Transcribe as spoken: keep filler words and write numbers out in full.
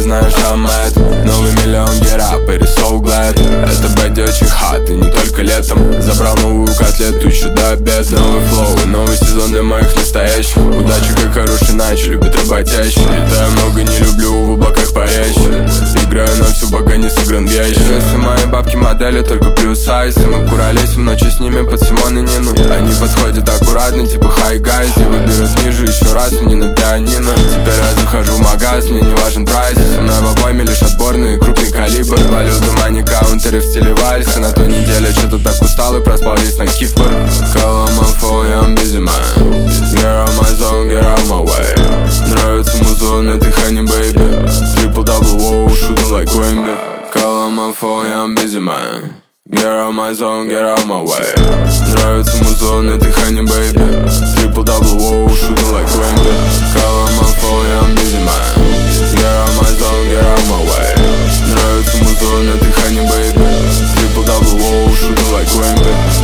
знаешь, I'm mad. Новый миллион, get up, it is so glad. Это бэдди очень hot, и не только летом. Забрал новую котлету еще до обеда. Новый флоу, новый сезон для моих настоящих. Удачи как хороший нач, любит работящий. Летаю много, не люблю в облаках парящих. Играю на всю, пока не сыгран в ящик. Если мои бабки модели, только плюс сайз. И мы куролесим ночи с ними под Симон и Нину. Они подходят аккуратно, типа хай гайз. И выберут ниже еще раз, мне на пианино. Теперь я захожу в магаз, мне не важен прайс. Со мной в обойме лишь отборный крупный калибр. Валюта, мани, каунтеры в стиле вальса. На той неделе что-то так устал и проспал весь на Кипр. Call on my phone, yeah, I'm busy, man. Get out my zone, get out my way. Нравится музон, на дыхании, baby. Triple-double, wow, shooting like Wemby. Call on my phone, yeah, I'm busy, man. Get out my zone, get out my way. Нравится музон, на дыхании, baby. Triple-double, wow, shooting like Wemby. Call on my phone, yeah, I'm busy, man. Get out my zone, get out my way. Нравится музон, на дыхании, baby. Triple-double, wow, shooting like Wemby.